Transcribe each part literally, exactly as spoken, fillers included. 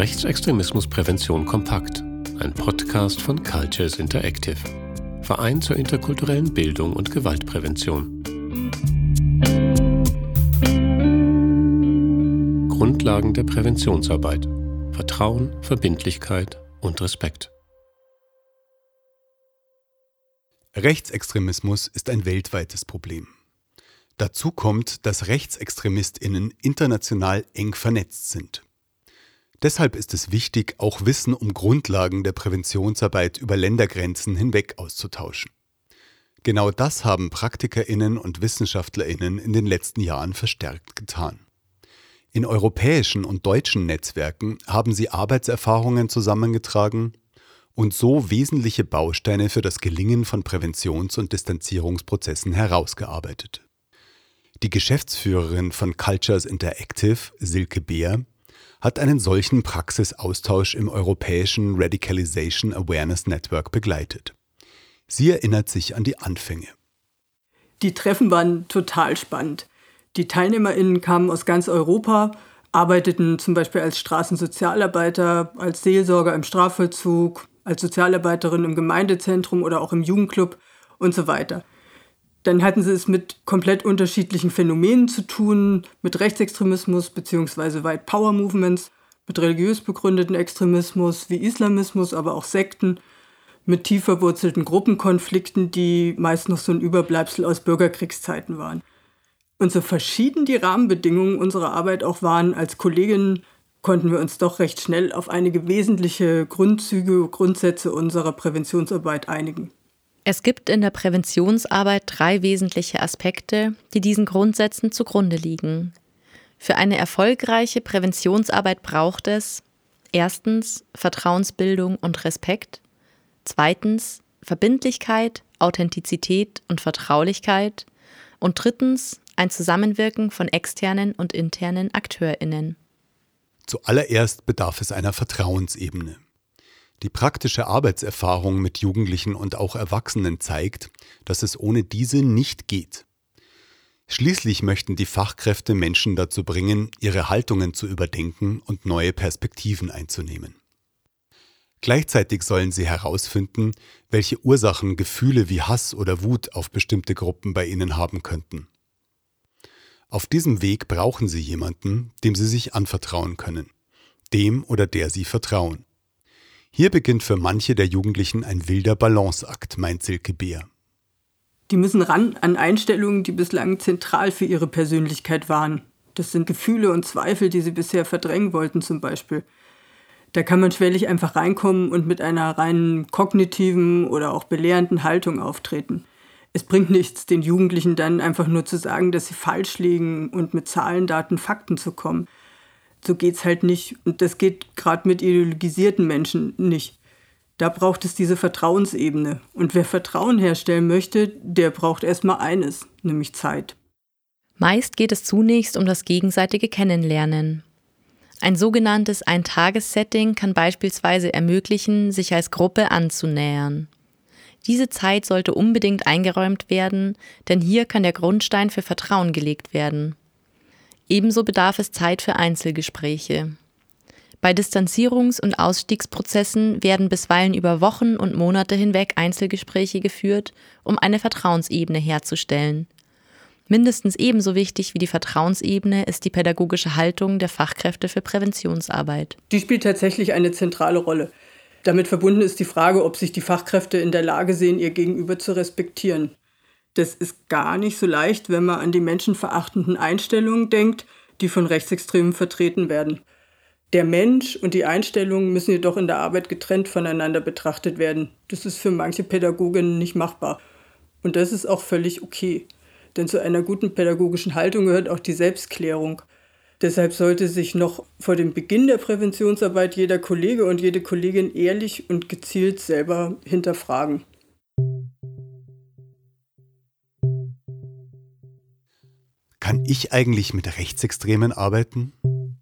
Rechtsextremismusprävention kompakt, ein Podcast von Cultures Interactive, Verein zur interkulturellen Bildung und Gewaltprävention. Grundlagen der Präventionsarbeit: Vertrauen, Verbindlichkeit und Respekt. Rechtsextremismus ist ein weltweites Problem. Dazu kommt, dass RechtsextremistInnen international eng vernetzt sind. Deshalb ist es wichtig, auch Wissen um Grundlagen der Präventionsarbeit über Ländergrenzen hinweg auszutauschen. Genau das haben PraktikerInnen und WissenschaftlerInnen in den letzten Jahren verstärkt getan. In europäischen und deutschen Netzwerken haben sie Arbeitserfahrungen zusammengetragen und so wesentliche Bausteine für das Gelingen von Präventions- und Distanzierungsprozessen herausgearbeitet. Die Geschäftsführerin von Cultures Interactive, Silke Beer, hat einen solchen Praxisaustausch im europäischen Radicalization Awareness Network begleitet. Sie erinnert sich an die Anfänge. Die Treffen waren total spannend. Die TeilnehmerInnen kamen aus ganz Europa, arbeiteten zum Beispiel als Straßensozialarbeiter, als Seelsorger im Strafvollzug, als Sozialarbeiterin im Gemeindezentrum oder auch im Jugendclub und so weiter. Dann hatten sie es mit komplett unterschiedlichen Phänomenen zu tun, mit Rechtsextremismus bzw. White Power Movements, mit religiös begründeten Extremismus wie Islamismus, aber auch Sekten, mit tief verwurzelten Gruppenkonflikten, die meist noch so ein Überbleibsel aus Bürgerkriegszeiten waren. Und so verschieden die Rahmenbedingungen unserer Arbeit auch waren, als Kolleginnen konnten wir uns doch recht schnell auf einige wesentliche Grundzüge, Grundsätze unserer Präventionsarbeit einigen. Es gibt in der Präventionsarbeit drei wesentliche Aspekte, die diesen Grundsätzen zugrunde liegen. Für eine erfolgreiche Präventionsarbeit braucht es erstens Vertrauensbildung und Respekt, zweitens Verbindlichkeit, Authentizität und Vertraulichkeit und drittens ein Zusammenwirken von externen und internen AkteurInnen. Zuallererst bedarf es einer Vertrauensebene. Die praktische Arbeitserfahrung mit Jugendlichen und auch Erwachsenen zeigt, dass es ohne diese nicht geht. Schließlich möchten die Fachkräfte Menschen dazu bringen, ihre Haltungen zu überdenken und neue Perspektiven einzunehmen. Gleichzeitig sollen sie herausfinden, welche Ursachen Gefühle wie Hass oder Wut auf bestimmte Gruppen bei ihnen haben könnten. Auf diesem Weg brauchen sie jemanden, dem sie sich anvertrauen können, dem oder der sie vertrauen. Hier beginnt für manche der Jugendlichen ein wilder Balanceakt, meint Silke Beer. Die müssen ran an Einstellungen, die bislang zentral für ihre Persönlichkeit waren. Das sind Gefühle und Zweifel, die sie bisher verdrängen wollten zum Beispiel. Da kann man schwerlich einfach reinkommen und mit einer reinen kognitiven oder auch belehrenden Haltung auftreten. Es bringt nichts, den Jugendlichen dann einfach nur zu sagen, dass sie falsch liegen und mit Zahlen, Daten, Fakten zu kommen. So geht's halt nicht. Und das geht gerade mit ideologisierten Menschen nicht. Da braucht es diese Vertrauensebene. Und wer Vertrauen herstellen möchte, der braucht erstmal eines, nämlich Zeit. Meist geht es zunächst um das gegenseitige Kennenlernen. Ein sogenanntes Ein-Tages-Setting kann beispielsweise ermöglichen, sich als Gruppe anzunähern. Diese Zeit sollte unbedingt eingeräumt werden, denn hier kann der Grundstein für Vertrauen gelegt werden. Ebenso bedarf es Zeit für Einzelgespräche. Bei Distanzierungs- und Ausstiegsprozessen werden bisweilen über Wochen und Monate hinweg Einzelgespräche geführt, um eine Vertrauensebene herzustellen. Mindestens ebenso wichtig wie die Vertrauensebene ist die pädagogische Haltung der Fachkräfte für Präventionsarbeit. Die spielt tatsächlich eine zentrale Rolle. Damit verbunden ist die Frage, ob sich die Fachkräfte in der Lage sehen, ihr Gegenüber zu respektieren. Das ist gar nicht so leicht, wenn man an die menschenverachtenden Einstellungen denkt, die von Rechtsextremen vertreten werden. Der Mensch und die Einstellungen müssen jedoch in der Arbeit getrennt voneinander betrachtet werden. Das ist für manche Pädagoginnen nicht machbar. Und das ist auch völlig okay. Denn zu einer guten pädagogischen Haltung gehört auch die Selbstklärung. Deshalb sollte sich noch vor dem Beginn der Präventionsarbeit jeder Kollege und jede Kollegin ehrlich und gezielt selber hinterfragen. Kann ich eigentlich mit Rechtsextremen arbeiten?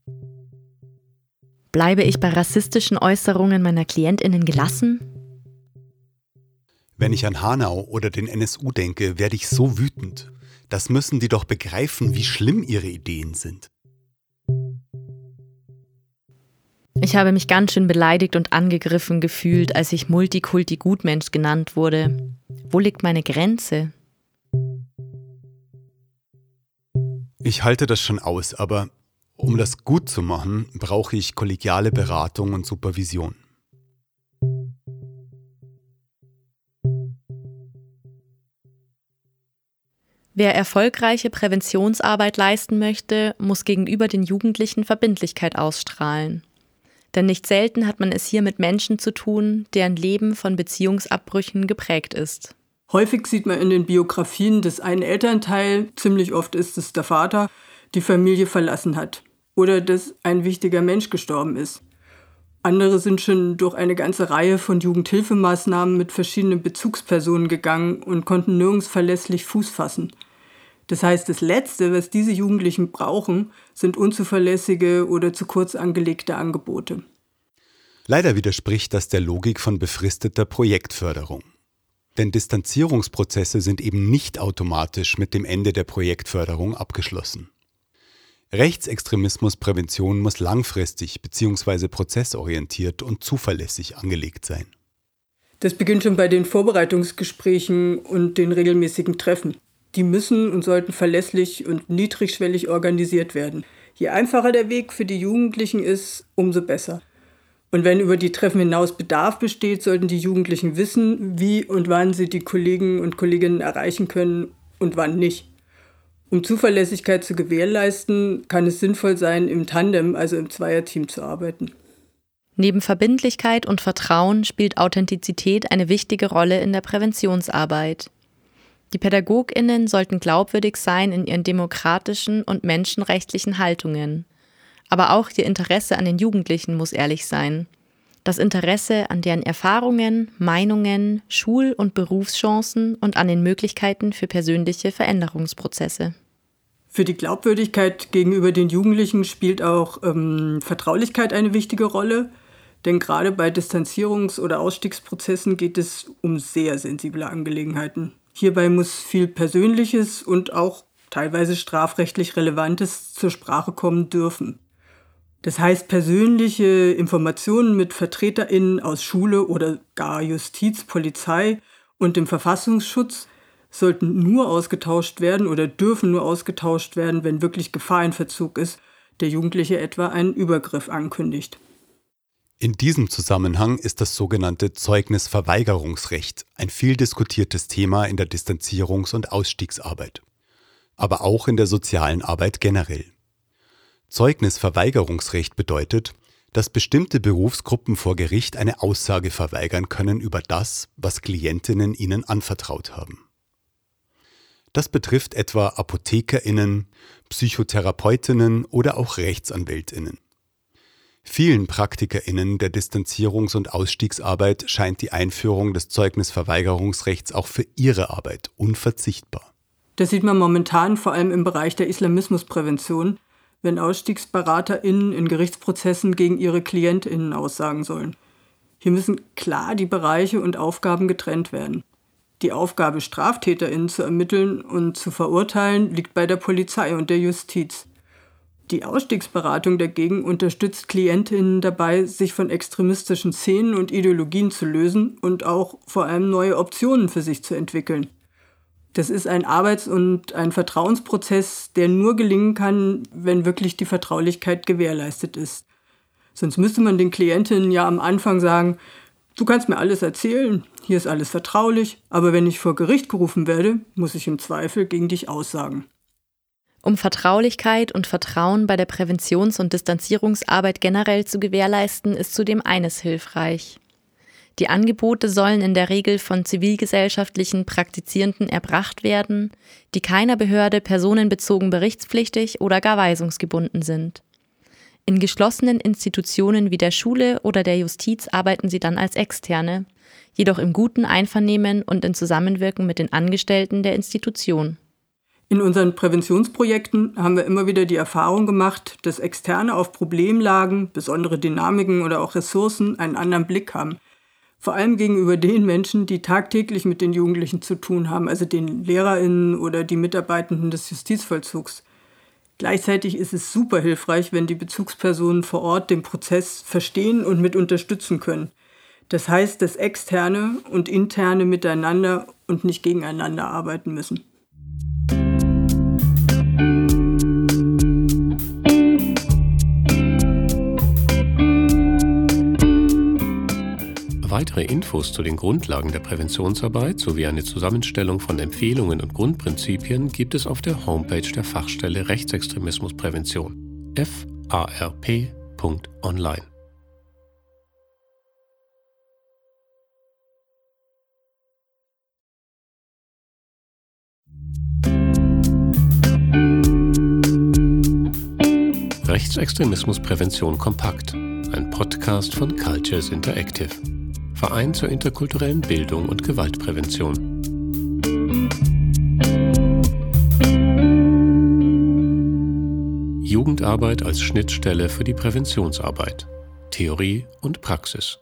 Bleibe ich bei rassistischen Äußerungen meiner KlientInnen gelassen? Wenn ich an Hanau oder den N S U denke, werde ich so wütend. Das müssen die doch begreifen, wie schlimm ihre Ideen sind. Ich habe mich ganz schön beleidigt und angegriffen gefühlt, als ich Multikulti-Gutmensch genannt wurde. Wo liegt meine Grenze? Ich halte das schon aus, aber um das gut zu machen, brauche ich kollegiale Beratung und Supervision. Wer erfolgreiche Präventionsarbeit leisten möchte, muss gegenüber den Jugendlichen Verbindlichkeit ausstrahlen. Denn nicht selten hat man es hier mit Menschen zu tun, deren Leben von Beziehungsabbrüchen geprägt ist. Häufig sieht man in den Biografien, dass ein Elternteil, ziemlich oft ist es der Vater, die Familie verlassen hat. Oder dass ein wichtiger Mensch gestorben ist. Andere sind schon durch eine ganze Reihe von Jugendhilfemaßnahmen mit verschiedenen Bezugspersonen gegangen und konnten nirgends verlässlich Fuß fassen. Das heißt, das Letzte, was diese Jugendlichen brauchen, sind unzuverlässige oder zu kurz angelegte Angebote. Leider widerspricht das der Logik von befristeter Projektförderung. Denn Distanzierungsprozesse sind eben nicht automatisch mit dem Ende der Projektförderung abgeschlossen. Rechtsextremismusprävention muss langfristig bzw. prozessorientiert und zuverlässig angelegt sein. Das beginnt schon bei den Vorbereitungsgesprächen und den regelmäßigen Treffen. Die müssen und sollten verlässlich und niedrigschwellig organisiert werden. Je einfacher der Weg für die Jugendlichen ist, umso besser. Und wenn über die Treffen hinaus Bedarf besteht, sollten die Jugendlichen wissen, wie und wann sie die Kollegen und Kolleginnen erreichen können und wann nicht. Um Zuverlässigkeit zu gewährleisten, kann es sinnvoll sein, im Tandem, also im Zweierteam, zu arbeiten. Neben Verbindlichkeit und Vertrauen spielt Authentizität eine wichtige Rolle in der Präventionsarbeit. Die PädagogInnen sollten glaubwürdig sein in ihren demokratischen und menschenrechtlichen Haltungen. Aber auch ihr Interesse an den Jugendlichen muss ehrlich sein. Das Interesse an deren Erfahrungen, Meinungen, Schul- und Berufschancen und an den Möglichkeiten für persönliche Veränderungsprozesse. Für die Glaubwürdigkeit gegenüber den Jugendlichen spielt auch ähm, Vertraulichkeit eine wichtige Rolle. Denn gerade bei Distanzierungs- oder Ausstiegsprozessen geht es um sehr sensible Angelegenheiten. Hierbei muss viel Persönliches und auch teilweise strafrechtlich Relevantes zur Sprache kommen dürfen. Das heißt, persönliche Informationen mit VertreterInnen aus Schule oder gar Justiz, Polizei und dem Verfassungsschutz sollten nur ausgetauscht werden oder dürfen nur ausgetauscht werden, wenn wirklich Gefahr in Verzug ist, der Jugendliche etwa einen Übergriff ankündigt. In diesem Zusammenhang ist das sogenannte Zeugnisverweigerungsrecht ein viel diskutiertes Thema in der Distanzierungs- und Ausstiegsarbeit, aber auch in der sozialen Arbeit generell. Zeugnisverweigerungsrecht bedeutet, dass bestimmte Berufsgruppen vor Gericht eine Aussage verweigern können über das, was Klientinnen ihnen anvertraut haben. Das betrifft etwa ApothekerInnen, PsychotherapeutInnen oder auch RechtsanwältInnen. Vielen PraktikerInnen der Distanzierungs- und Ausstiegsarbeit scheint die Einführung des Zeugnisverweigerungsrechts auch für ihre Arbeit unverzichtbar. Das sieht man momentan vor allem im Bereich der Islamismusprävention, wenn AusstiegsberaterInnen in Gerichtsprozessen gegen ihre KlientInnen aussagen sollen. Hier müssen klar die Bereiche und Aufgaben getrennt werden. Die Aufgabe, StraftäterInnen zu ermitteln und zu verurteilen, liegt bei der Polizei und der Justiz. Die Ausstiegsberatung dagegen unterstützt KlientInnen dabei, sich von extremistischen Szenen und Ideologien zu lösen und auch vor allem neue Optionen für sich zu entwickeln. Das ist ein Arbeits- und ein Vertrauensprozess, der nur gelingen kann, wenn wirklich die Vertraulichkeit gewährleistet ist. Sonst müsste man den Klientinnen ja am Anfang sagen, du kannst mir alles erzählen, hier ist alles vertraulich, aber wenn ich vor Gericht gerufen werde, muss ich im Zweifel gegen dich aussagen. Um Vertraulichkeit und Vertrauen bei der Präventions- und Distanzierungsarbeit generell zu gewährleisten, ist zudem eines hilfreich. Die Angebote sollen in der Regel von zivilgesellschaftlichen Praktizierenden erbracht werden, die keiner Behörde personenbezogen berichtspflichtig oder gar weisungsgebunden sind. In geschlossenen Institutionen wie der Schule oder der Justiz arbeiten sie dann als Externe, jedoch im guten Einvernehmen und in Zusammenwirken mit den Angestellten der Institution. In unseren Präventionsprojekten haben wir immer wieder die Erfahrung gemacht, dass Externe auf Problemlagen, besondere Dynamiken oder auch Ressourcen einen anderen Blick haben. Vor allem gegenüber den Menschen, die tagtäglich mit den Jugendlichen zu tun haben, also den LehrerInnen oder die Mitarbeitenden des Justizvollzugs. Gleichzeitig ist es super hilfreich, wenn die Bezugspersonen vor Ort den Prozess verstehen und mit unterstützen können. Das heißt, dass Externe und Interne miteinander und nicht gegeneinander arbeiten müssen. Weitere Infos zu den Grundlagen der Präventionsarbeit sowie eine Zusammenstellung von Empfehlungen und Grundprinzipien gibt es auf der Homepage der Fachstelle Rechtsextremismusprävention f a r p punkt online. Rechtsextremismusprävention kompakt, ein Podcast von Cultures Interactive. Verein zur interkulturellen Bildung und Gewaltprävention. Jugendarbeit als Schnittstelle für die Präventionsarbeit. Theorie und Praxis.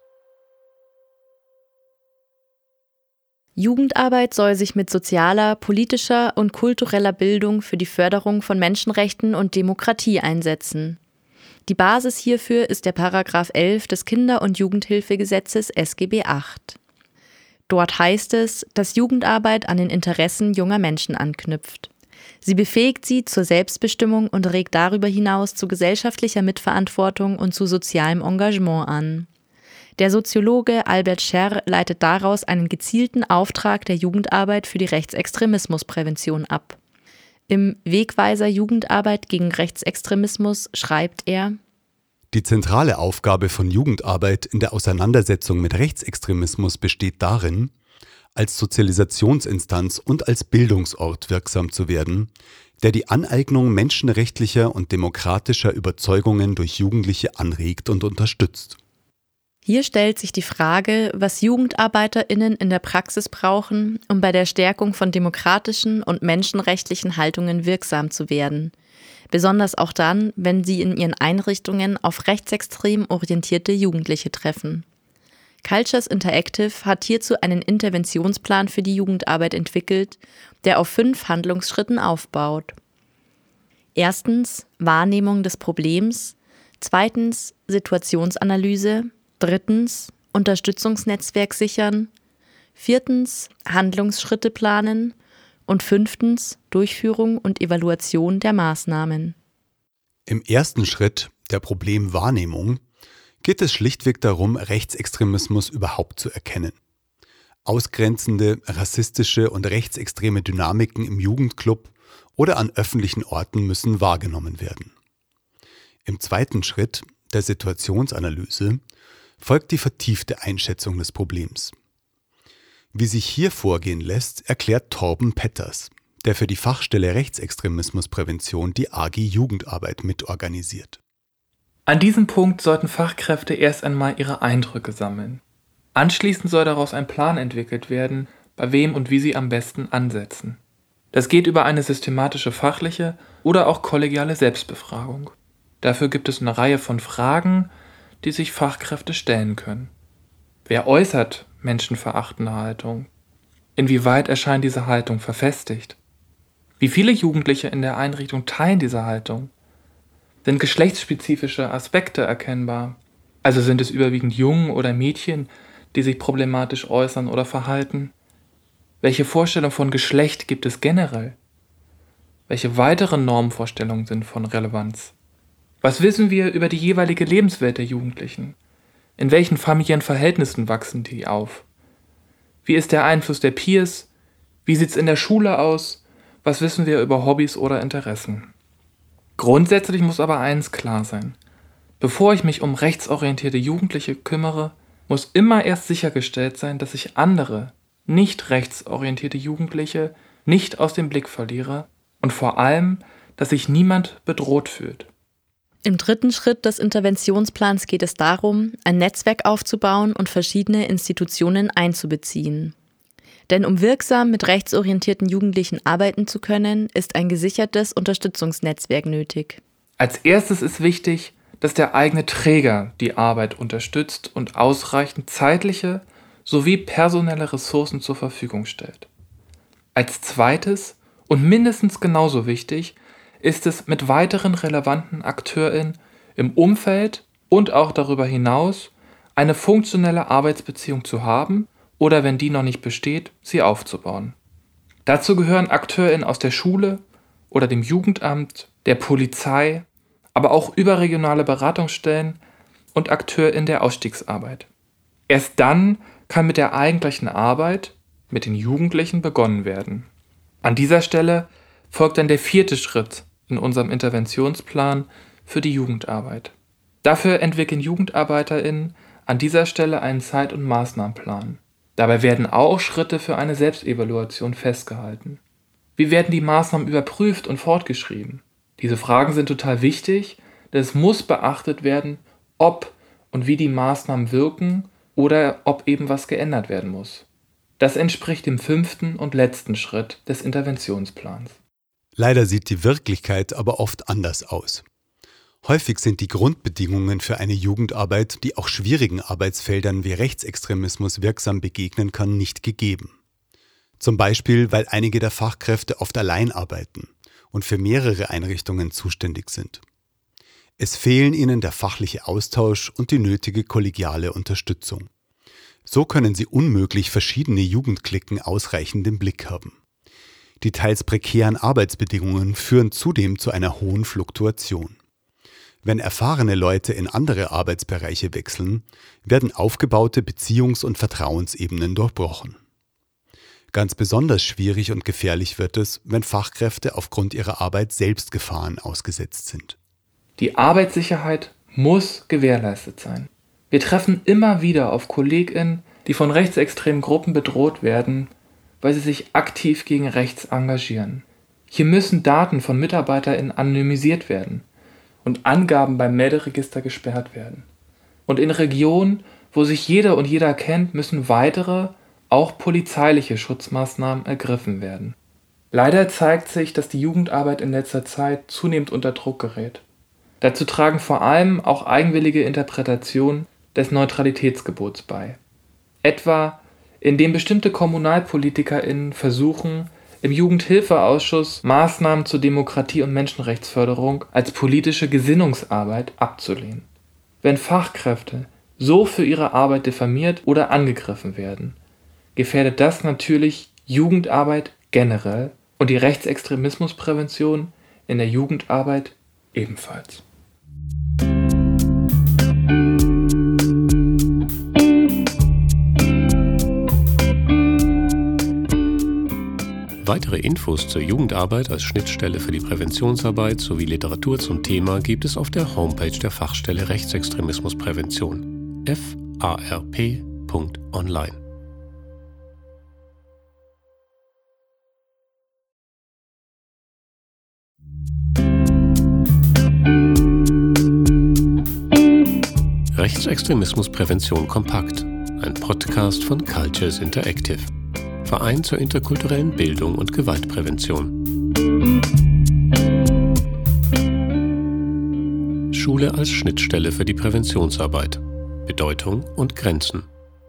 Jugendarbeit soll sich mit sozialer, politischer und kultureller Bildung für die Förderung von Menschenrechten und Demokratie einsetzen. Die Basis hierfür ist der Paragraph elf des Kinder- und Jugendhilfegesetzes S G B acht. Dort heißt es, dass Jugendarbeit an den Interessen junger Menschen anknüpft. Sie befähigt sie zur Selbstbestimmung und regt darüber hinaus zu gesellschaftlicher Mitverantwortung und zu sozialem Engagement an. Der Soziologe Albert Scherr leitet daraus einen gezielten Auftrag der Jugendarbeit für die Rechtsextremismusprävention ab. Im Wegweiser Jugendarbeit gegen Rechtsextremismus schreibt er: Die zentrale Aufgabe von Jugendarbeit in der Auseinandersetzung mit Rechtsextremismus besteht darin, als Sozialisationsinstanz und als Bildungsort wirksam zu werden, der die Aneignung menschenrechtlicher und demokratischer Überzeugungen durch Jugendliche anregt und unterstützt. Hier stellt sich die Frage, was JugendarbeiterInnen in der Praxis brauchen, um bei der Stärkung von demokratischen und menschenrechtlichen Haltungen wirksam zu werden. Besonders auch dann, wenn sie in ihren Einrichtungen auf rechtsextrem orientierte Jugendliche treffen. Cultures Interactive hat hierzu einen Interventionsplan für die Jugendarbeit entwickelt, der auf fünf Handlungsschritten aufbaut. Erstens Wahrnehmung des Problems, zweitens Situationsanalyse, drittens Unterstützungsnetzwerk sichern, viertens Handlungsschritte planen und fünftens Durchführung und Evaluation der Maßnahmen. Im ersten Schritt, der Problemwahrnehmung, geht es schlichtweg darum, Rechtsextremismus überhaupt zu erkennen. Ausgrenzende, rassistische und rechtsextreme Dynamiken im Jugendclub oder an öffentlichen Orten müssen wahrgenommen werden. Im zweiten Schritt, der Situationsanalyse, folgt die vertiefte Einschätzung des Problems. Wie sich hier vorgehen lässt, erklärt Torben Petters, der für die Fachstelle Rechtsextremismusprävention die A G Jugendarbeit mitorganisiert. An diesem Punkt sollten Fachkräfte erst einmal ihre Eindrücke sammeln. Anschließend soll daraus ein Plan entwickelt werden, bei wem und wie sie am besten ansetzen. Das geht über eine systematische fachliche oder auch kollegiale Selbstbefragung. Dafür gibt es eine Reihe von Fragen, die sich Fachkräfte stellen können. Wer äußert menschenverachtende Haltung? Inwieweit erscheint diese Haltung verfestigt? Wie viele Jugendliche in der Einrichtung teilen diese Haltung? Sind geschlechtsspezifische Aspekte erkennbar? Also sind es überwiegend Jungen oder Mädchen, die sich problematisch äußern oder verhalten? Welche Vorstellung von Geschlecht gibt es generell? Welche weiteren Normvorstellungen sind von Relevanz? Was wissen wir über die jeweilige Lebenswelt der Jugendlichen? In welchen familiären Verhältnissen wachsen die auf? Wie ist der Einfluss der Peers? Wie sieht es in der Schule aus? Was wissen wir über Hobbys oder Interessen? Grundsätzlich muss aber eins klar sein. Bevor ich mich um rechtsorientierte Jugendliche kümmere, muss immer erst sichergestellt sein, dass ich andere, nicht rechtsorientierte Jugendliche nicht aus dem Blick verliere und vor allem, dass sich niemand bedroht fühlt. Im dritten Schritt des Interventionsplans geht es darum, ein Netzwerk aufzubauen und verschiedene Institutionen einzubeziehen. Denn um wirksam mit rechtsorientierten Jugendlichen arbeiten zu können, ist ein gesichertes Unterstützungsnetzwerk nötig. Als erstes ist wichtig, dass der eigene Träger die Arbeit unterstützt und ausreichend zeitliche sowie personelle Ressourcen zur Verfügung stellt. Als zweites und mindestens genauso wichtig ist es, mit weiteren relevanten AkteurInnen im Umfeld und auch darüber hinaus eine funktionelle Arbeitsbeziehung zu haben oder, wenn die noch nicht besteht, sie aufzubauen. Dazu gehören AkteurInnen aus der Schule oder dem Jugendamt, der Polizei, aber auch überregionale Beratungsstellen und AkteurInnen der Ausstiegsarbeit. Erst dann kann mit der eigentlichen Arbeit mit den Jugendlichen begonnen werden. An dieser Stelle folgt dann der vierte Schritt in unserem Interventionsplan für die Jugendarbeit. Dafür entwickeln JugendarbeiterInnen an dieser Stelle einen Zeit- und Maßnahmenplan. Dabei werden auch Schritte für eine Selbstevaluation festgehalten. Wie werden die Maßnahmen überprüft und fortgeschrieben? Diese Fragen sind total wichtig, denn es muss beachtet werden, ob und wie die Maßnahmen wirken oder ob eben was geändert werden muss. Das entspricht dem fünften und letzten Schritt des Interventionsplans. Leider sieht die Wirklichkeit aber oft anders aus. Häufig sind die Grundbedingungen für eine Jugendarbeit, die auch schwierigen Arbeitsfeldern wie Rechtsextremismus wirksam begegnen kann, nicht gegeben. Zum Beispiel, weil einige der Fachkräfte oft allein arbeiten und für mehrere Einrichtungen zuständig sind. Es fehlen ihnen der fachliche Austausch und die nötige kollegiale Unterstützung. So können sie unmöglich verschiedene Jugendklicken ausreichend im Blick haben. Die teils prekären Arbeitsbedingungen führen zudem zu einer hohen Fluktuation. Wenn erfahrene Leute in andere Arbeitsbereiche wechseln, werden aufgebaute Beziehungs- und Vertrauensebenen durchbrochen. Ganz besonders schwierig und gefährlich wird es, wenn Fachkräfte aufgrund ihrer Arbeit selbst Gefahren ausgesetzt sind. Die Arbeitssicherheit muss gewährleistet sein. Wir treffen immer wieder auf KollegInnen, die von rechtsextremen Gruppen bedroht werden, weil sie sich aktiv gegen rechts engagieren. Hier müssen Daten von MitarbeiterInnen anonymisiert werden und Angaben beim Melderegister gesperrt werden. Und in Regionen, wo sich jeder und jeder kennt, müssen weitere, auch polizeiliche Schutzmaßnahmen ergriffen werden. Leider zeigt sich, dass die Jugendarbeit in letzter Zeit zunehmend unter Druck gerät. Dazu tragen vor allem auch eigenwillige Interpretationen des Neutralitätsgebots bei. Etwa, indem bestimmte KommunalpolitikerInnen versuchen, im Jugendhilfeausschuss Maßnahmen zur Demokratie- und Menschenrechtsförderung als politische Gesinnungsarbeit abzulehnen. Wenn Fachkräfte so für ihre Arbeit diffamiert oder angegriffen werden, gefährdet das natürlich Jugendarbeit generell und die Rechtsextremismusprävention in der Jugendarbeit ebenfalls. Weitere Infos zur Jugendarbeit als Schnittstelle für die Präventionsarbeit sowie Literatur zum Thema gibt es auf der Homepage der Fachstelle Rechtsextremismusprävention f a r p punkt online. Rechtsextremismusprävention kompakt, ein Podcast von Cultures Interactive, Verein zur interkulturellen Bildung und Gewaltprävention. Schule als Schnittstelle für die Präventionsarbeit, Bedeutung und Grenzen.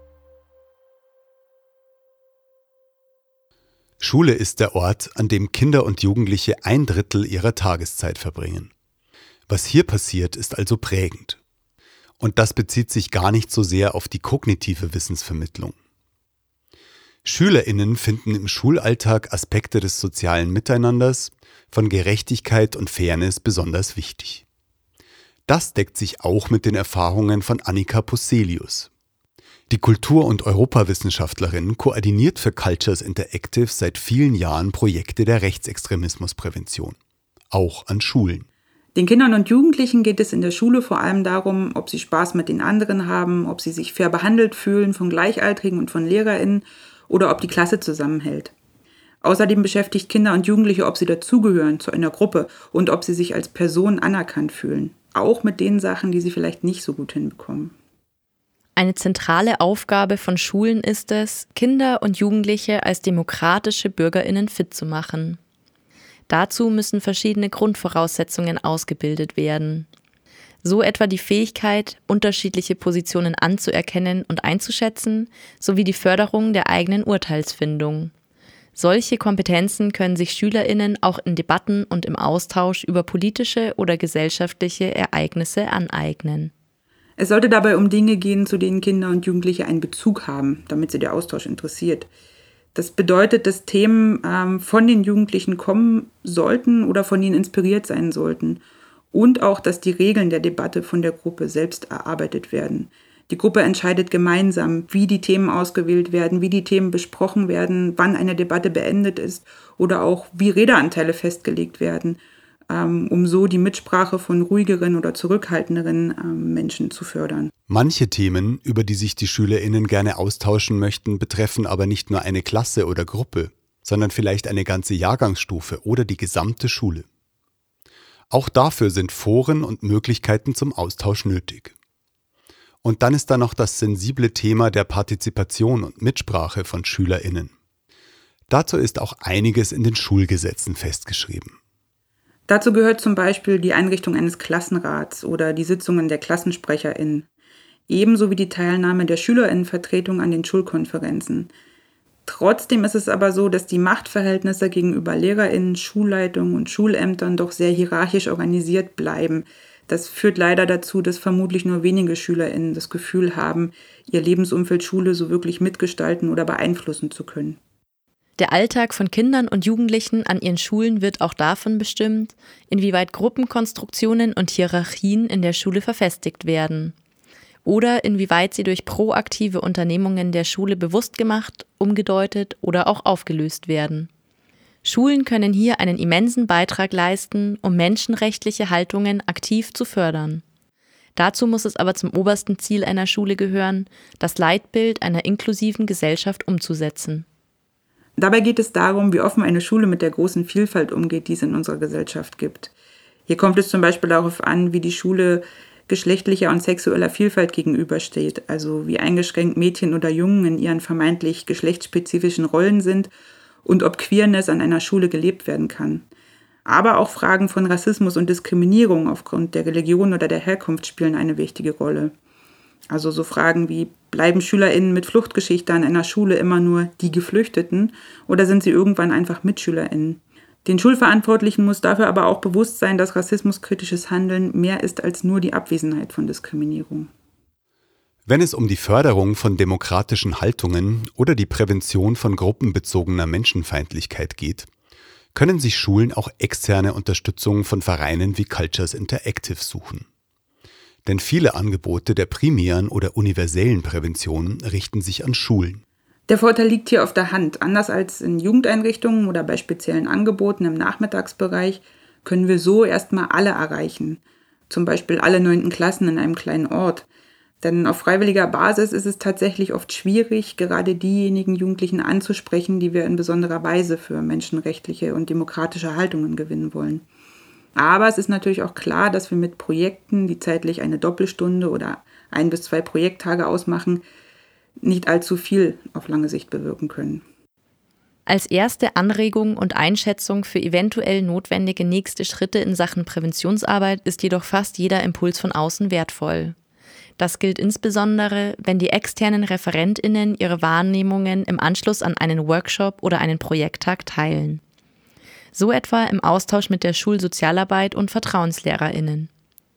Schule ist der Ort, an dem Kinder und Jugendliche ein Drittel ihrer Tageszeit verbringen. Was hier passiert, ist also prägend. Und das bezieht sich gar nicht so sehr auf die kognitive Wissensvermittlung. SchülerInnen finden im Schulalltag Aspekte des sozialen Miteinanders, von Gerechtigkeit und Fairness besonders wichtig. Das deckt sich auch mit den Erfahrungen von Annika Poselius. Die Kultur- und Europawissenschaftlerin koordiniert für Cultures Interactive seit vielen Jahren Projekte der Rechtsextremismusprävention, auch an Schulen. Den Kindern und Jugendlichen geht es in der Schule vor allem darum, ob sie Spaß mit den anderen haben, ob sie sich fair behandelt fühlen von Gleichaltrigen und von LehrerInnen oder ob die Klasse zusammenhält. Außerdem beschäftigt Kinder und Jugendliche, ob sie dazugehören zu einer Gruppe und ob sie sich als Personen anerkannt fühlen. Auch mit den Sachen, die sie vielleicht nicht so gut hinbekommen. Eine zentrale Aufgabe von Schulen ist es, Kinder und Jugendliche als demokratische BürgerInnen fit zu machen. Dazu müssen verschiedene Grundvoraussetzungen ausgebildet werden. So etwa die Fähigkeit, unterschiedliche Positionen anzuerkennen und einzuschätzen, sowie die Förderung der eigenen Urteilsfindung. Solche Kompetenzen können sich SchülerInnen auch in Debatten und im Austausch über politische oder gesellschaftliche Ereignisse aneignen. Es sollte dabei um Dinge gehen, zu denen Kinder und Jugendliche einen Bezug haben, damit sie der Austausch interessiert. Das bedeutet, dass Themen ähm, von den Jugendlichen kommen sollten oder von ihnen inspiriert sein sollten. Und auch, dass die Regeln der Debatte von der Gruppe selbst erarbeitet werden. Die Gruppe entscheidet gemeinsam, wie die Themen ausgewählt werden, wie die Themen besprochen werden, wann eine Debatte beendet ist oder auch wie Redeanteile festgelegt werden, um so die Mitsprache von ruhigeren oder zurückhaltenderen Menschen zu fördern. Manche Themen, über die sich die SchülerInnen gerne austauschen möchten, betreffen aber nicht nur eine Klasse oder Gruppe, sondern vielleicht eine ganze Jahrgangsstufe oder die gesamte Schule. Auch dafür sind Foren und Möglichkeiten zum Austausch nötig. Und dann ist da noch das sensible Thema der Partizipation und Mitsprache von SchülerInnen. Dazu ist auch einiges in den Schulgesetzen festgeschrieben. Dazu gehört zum Beispiel die Einrichtung eines Klassenrats oder die Sitzungen der KlassensprecherInnen, ebenso wie die Teilnahme der SchülerInnenvertretung an den Schulkonferenzen. Trotzdem ist es aber so, dass die Machtverhältnisse gegenüber LehrerInnen, Schulleitungen und Schulämtern doch sehr hierarchisch organisiert bleiben. Das führt leider dazu, dass vermutlich nur wenige SchülerInnen das Gefühl haben, ihr Lebensumfeld Schule so wirklich mitgestalten oder beeinflussen zu können. Der Alltag von Kindern und Jugendlichen an ihren Schulen wird auch davon bestimmt, inwieweit Gruppenkonstruktionen und Hierarchien in der Schule verfestigt werden oder inwieweit sie durch proaktive Unternehmungen der Schule bewusst gemacht, umgedeutet oder auch aufgelöst werden. Schulen können hier einen immensen Beitrag leisten, um menschenrechtliche Haltungen aktiv zu fördern. Dazu muss es aber zum obersten Ziel einer Schule gehören, das Leitbild einer inklusiven Gesellschaft umzusetzen. Dabei geht es darum, wie offen eine Schule mit der großen Vielfalt umgeht, die es in unserer Gesellschaft gibt. Hier kommt es zum Beispiel darauf an, wie die Schule geschlechtlicher und sexueller Vielfalt gegenübersteht, also wie eingeschränkt Mädchen oder Jungen in ihren vermeintlich geschlechtsspezifischen Rollen sind und ob Queerness an einer Schule gelebt werden kann. Aber auch Fragen von Rassismus und Diskriminierung aufgrund der Religion oder der Herkunft spielen eine wichtige Rolle. Also so Fragen wie, bleiben SchülerInnen mit Fluchtgeschichte an einer Schule immer nur die Geflüchteten oder sind sie irgendwann einfach MitschülerInnen? Den Schulverantwortlichen muss dafür aber auch bewusst sein, dass rassismuskritisches Handeln mehr ist als nur die Abwesenheit von Diskriminierung. Wenn es um die Förderung von demokratischen Haltungen oder die Prävention von gruppenbezogener Menschenfeindlichkeit geht, können sich Schulen auch externe Unterstützung von Vereinen wie Cultures Interactive suchen. Denn viele Angebote der primären oder universellen Prävention richten sich an Schulen. Der Vorteil liegt hier auf der Hand. Anders als in Jugendeinrichtungen oder bei speziellen Angeboten im Nachmittagsbereich können wir so erstmal alle erreichen. Zum Beispiel alle neunten Klassen in einem kleinen Ort. Denn auf freiwilliger Basis ist es tatsächlich oft schwierig, gerade diejenigen Jugendlichen anzusprechen, die wir in besonderer Weise für menschenrechtliche und demokratische Haltungen gewinnen wollen. Aber es ist natürlich auch klar, dass wir mit Projekten, die zeitlich eine Doppelstunde oder ein bis zwei Projekttage ausmachen, nicht allzu viel auf lange Sicht bewirken können. Als erste Anregung und Einschätzung für eventuell notwendige nächste Schritte in Sachen Präventionsarbeit ist jedoch fast jeder Impuls von außen wertvoll. Das gilt insbesondere, wenn die externen ReferentInnen ihre Wahrnehmungen im Anschluss an einen Workshop oder einen Projekttag teilen. So etwa im Austausch mit der Schulsozialarbeit und VertrauenslehrerInnen.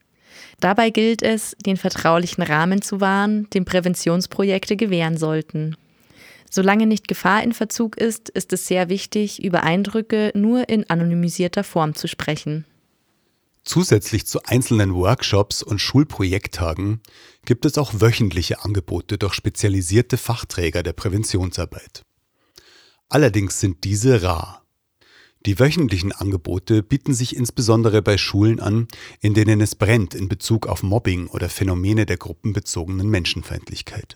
Dabei gilt es, den vertraulichen Rahmen zu wahren, den Präventionsprojekte gewähren sollten. Solange nicht Gefahr in Verzug ist, ist es sehr wichtig, über Eindrücke nur in anonymisierter Form zu sprechen. Zusätzlich zu einzelnen Workshops und Schulprojekttagen gibt es auch wöchentliche Angebote durch spezialisierte Fachträger der Präventionsarbeit. Allerdings sind diese rar. Die wöchentlichen Angebote bieten sich insbesondere bei Schulen an, in denen es brennt in Bezug auf Mobbing oder Phänomene der gruppenbezogenen Menschenfeindlichkeit.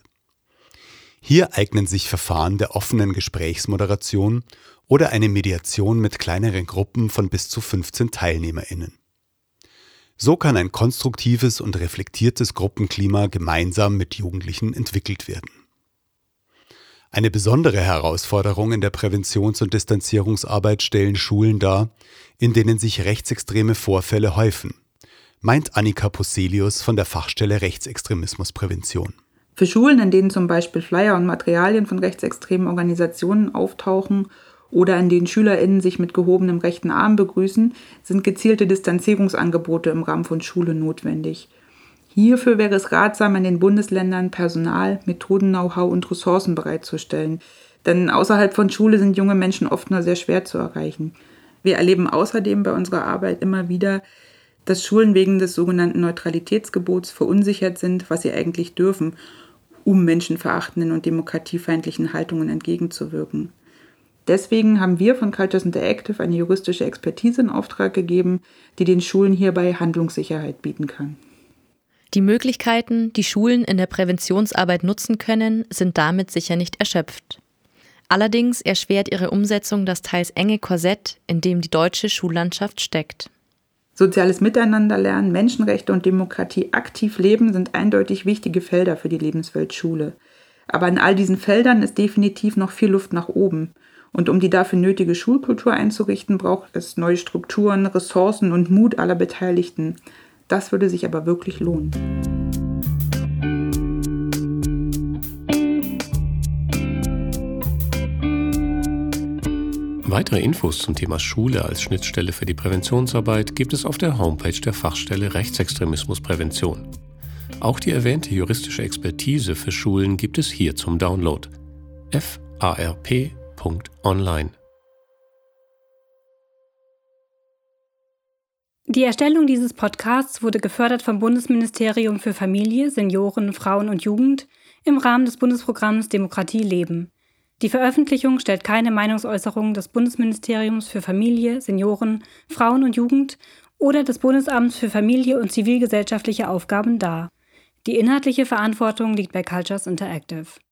Hier eignen sich Verfahren der offenen Gesprächsmoderation oder eine Mediation mit kleineren Gruppen von bis zu fünfzehn TeilnehmerInnen. So kann ein konstruktives und reflektiertes Gruppenklima gemeinsam mit Jugendlichen entwickelt werden. Eine besondere Herausforderung in der Präventions- und Distanzierungsarbeit stellen Schulen dar, in denen sich rechtsextreme Vorfälle häufen, meint Annika Poselius von der Fachstelle Rechtsextremismusprävention. Für Schulen, in denen zum Beispiel Flyer und Materialien von rechtsextremen Organisationen auftauchen oder in denen SchülerInnen sich mit gehobenem rechten Arm begrüßen, sind gezielte Distanzierungsangebote im Rahmen von Schule notwendig. Hierfür wäre es ratsam, in den Bundesländern Personal, Methoden, Know-how und Ressourcen bereitzustellen. Denn außerhalb von Schule sind junge Menschen oft nur sehr schwer zu erreichen. Wir erleben außerdem bei unserer Arbeit immer wieder, dass Schulen wegen des sogenannten Neutralitätsgebots verunsichert sind, was sie eigentlich dürfen, um menschenverachtenden und demokratiefeindlichen Haltungen entgegenzuwirken. Deswegen haben wir von Cultures Interactive eine juristische Expertise in Auftrag gegeben, die den Schulen hierbei Handlungssicherheit bieten kann. Die Möglichkeiten, die Schulen in der Präventionsarbeit nutzen können, sind damit sicher nicht erschöpft. Allerdings erschwert ihre Umsetzung das teils enge Korsett, in dem die deutsche Schullandschaft steckt. Soziales Miteinanderlernen, Menschenrechte und Demokratie aktiv leben sind eindeutig wichtige Felder für die Lebenswelt Schule. Aber in all diesen Feldern ist definitiv noch viel Luft nach oben. Und um die dafür nötige Schulkultur einzurichten, braucht es neue Strukturen, Ressourcen und Mut aller Beteiligten. Das würde sich aber wirklich lohnen. Weitere Infos zum Thema Schule als Schnittstelle für die Präventionsarbeit gibt es auf der Homepage der Fachstelle Rechtsextremismusprävention. Auch die erwähnte juristische Expertise für Schulen gibt es hier zum Download. f a r p punkt online. Die Erstellung dieses Podcasts wurde gefördert vom Bundesministerium für Familie, Senioren, Frauen und Jugend im Rahmen des Bundesprogramms Demokratie leben. Die Veröffentlichung stellt keine Meinungsäußerung des Bundesministeriums für Familie, Senioren, Frauen und Jugend oder des Bundesamts für Familie und zivilgesellschaftliche Aufgaben dar. Die inhaltliche Verantwortung liegt bei Cultures Interactive.